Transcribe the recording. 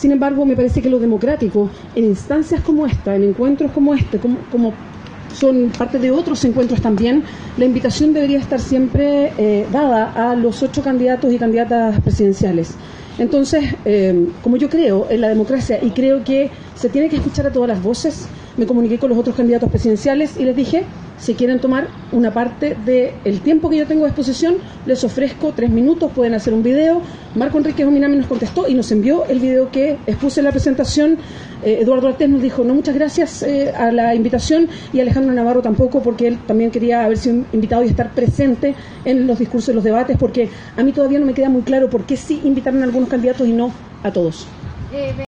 Sin embargo, me parece que lo democrático, en instancias como esta, en encuentros como este, como son parte de otros encuentros también, la invitación debería estar siempre dada a los 8 candidatos y candidatas presidenciales. Entonces, como yo creo en la democracia y creo que se tiene que escuchar a todas las voces, me comuniqué con los otros candidatos presidenciales y les dije, si quieren tomar una parte del tiempo que yo tengo a disposición, les ofrezco 3 minutos, pueden hacer un video. Marco Enrique Ominami nos contestó y nos envió el video que expuse en la presentación. Eduardo Artés nos dijo, no, muchas gracias a la invitación, y Alejandro Navarro tampoco, porque él también quería haber sido invitado y estar presente en los discursos y los debates, porque a mí todavía no me queda muy claro por qué sí invitaron a algunos candidatos y no a todos.